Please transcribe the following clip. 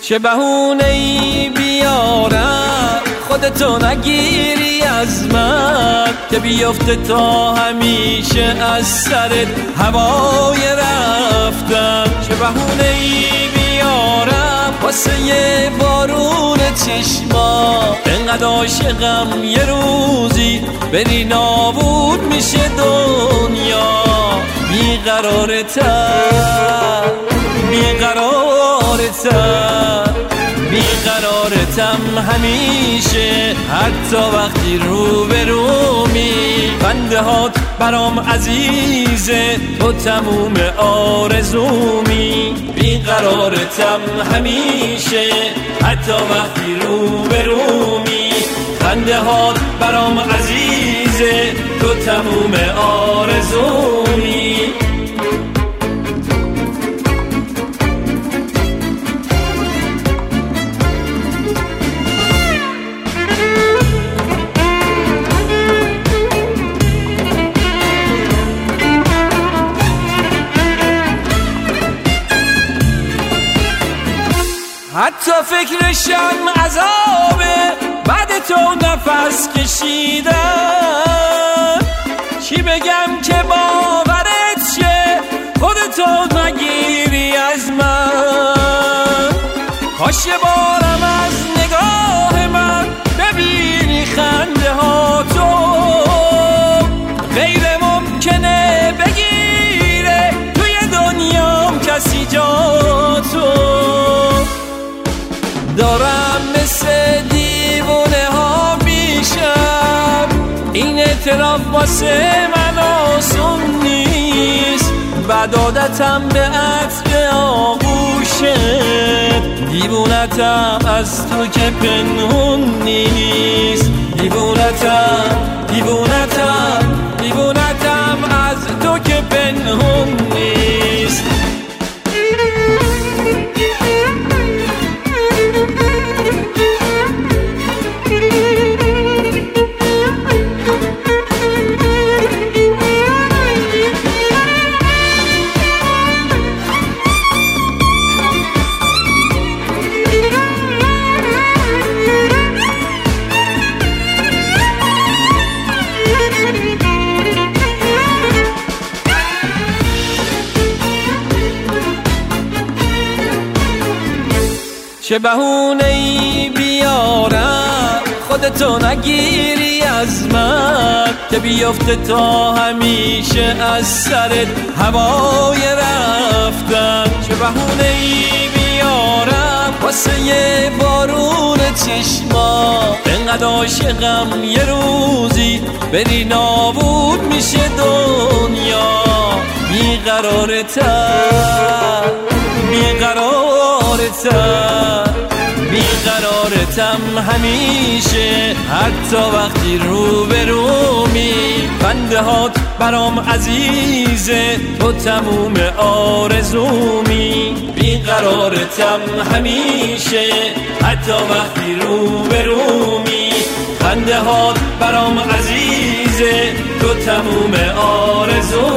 چه بهونه‌ای بیارم خودتو نگیری از من که بیفته تا همیشه از سرت هوای رفتن. چه بهونه‌ای بیارم واسه یه بارون چشما انقدر عاشقم یه روزی بری نابود میشه دنیا. بیقرارتم بیقرارتم بیقرارتم همیشه، حتی وقتی رو به رومی. خنده هات برام عزیزه، تو تموم آرزومی. بیقرارتم همیشه، حتی وقتی رو به رومی. خنده هات برام عزیزه، تو تموم آرزومی. حتی فکرشم عذابه بعد تو نفس کشیدم. چی بگم که باورت شه خودتو نگیری از من. کاش یه بارم از نگاه من ببینی خنده ها تو. غیر ممکنه بگیره توی دنیام کسی جا تو. دارم مثل دیوونه ها میشم، این اعتراف واسه من آسون نیست. بعد عادتم به عطر آغوشت، دیوونتم از تو که پنهون نیست. دیوونتم دیوونتم دیوونتم از تو که پنهون نیست. چه بهونه‌ای بیارم خودتو نگیری از من که بیفته تا همیشه از سرت هوای رفتن. چه بهونه‌ای بیارم واسه یه بارون چشما انقدر عاشقم یه روزی بری نابود میشه دنیا. بیقرارتم بیقرارتم بیقرارتم همیشه، حتی وقتی رو به رومی. خنده هات برام عزیزه، تو تموم آرزومی. بیقرارتم همیشه، حتی وقتی رو به رومی. خنده هات برام عزیزه، تو تموم آرزومی.